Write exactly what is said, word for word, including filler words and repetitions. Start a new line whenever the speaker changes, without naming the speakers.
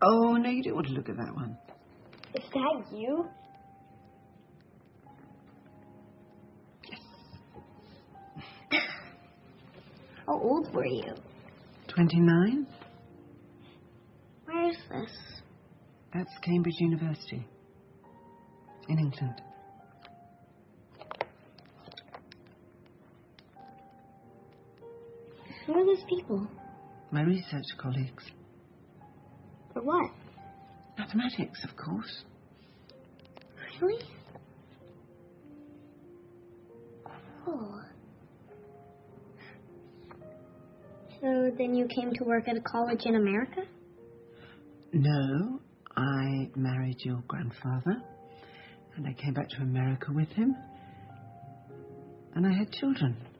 Oh, no, you don't want to look at that one.
Is that you?
Yes.
How old were you?
Twenty-nine?
Where is this?
That's Cambridge University. In England.
Who are those people?
My research colleagues.
For what?
Mathematics, of course.
Really? Oh. So then you came to work at a college in America?
No, I married your grandfather, and I came back to America with him, and I had children.